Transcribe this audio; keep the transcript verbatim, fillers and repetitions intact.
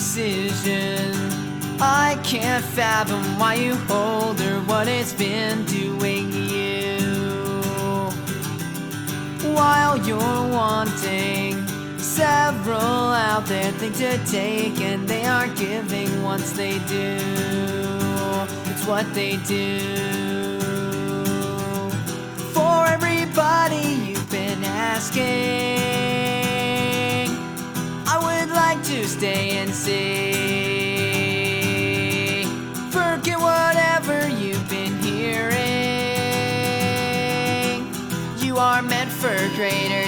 decision. I can't fathom why you hold her, what it's been doing to you. While you're wanting several out there think to take, and they aren't giving once they do. It's what they do. For everybody you've been asking, I would like to stay and see. Forget whatever you've been hearing. You are meant for greater